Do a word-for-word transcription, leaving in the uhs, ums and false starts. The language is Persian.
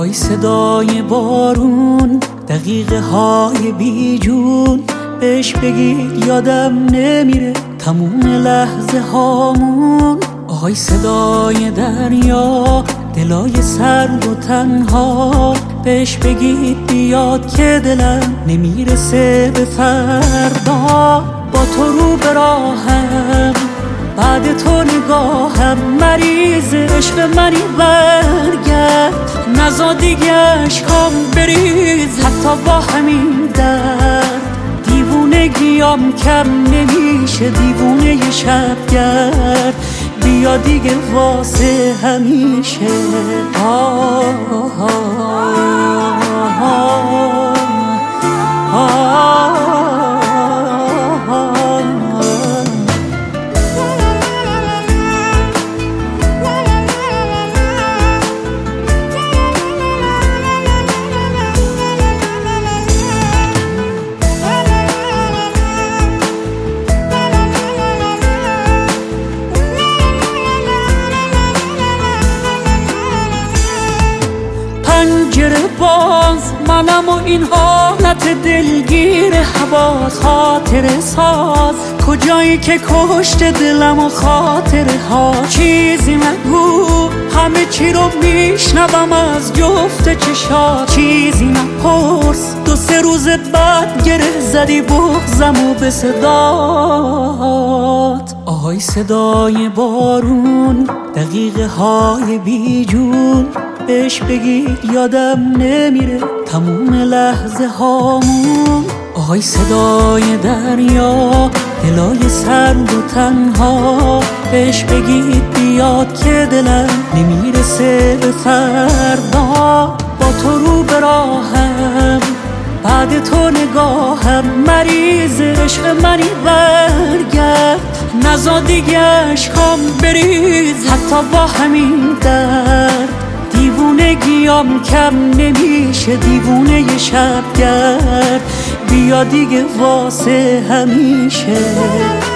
آهای صدای بارون، دقیقه های بی جون، بهش بگید یادم نمیره تموم لحظه هامون. آهای صدای دریا، دلای سرد و تنها، بهش بگید بیاد که دلم نمیرسه به فردا. با تو رو به راهم، بعد تو نگاهم، مریض عشق منی برگرد، نزا دیگه عشقام بریز حتی با همین درد. دیوونگیام کم نمیشه، دیوونه ی شبگرد، بیا دیگه واسه همیشه. آه آه آه آه آه. پنجره باز، منم و این حالت دلگیر حواس، خاطر ساز کجایی که کشت دلم و خاطره ها. چیزی مگو، همه چی رو میشنوم از جفت چشات. چیزی نپرس، دو سه روز بعد گره زدی بغزم و به صدات. آهای صدای بارون، دقیقه های بی جون، بهش بگید یادم نمیره تموم لحظه هامون. آهای صدای دریا، دلای سرد و تنها، بهش بگید بیاد که دلم نمیرسه به فردا. با تو رو به راهم، بعد تو نگاهم، مریض عشق منی برگرد، نزا دیگه عشقام بریز حتی با همین درد. دیوونگیام کم نمیشه، دیوونه ی شبگرد، بیا دیگه واسه همیشه.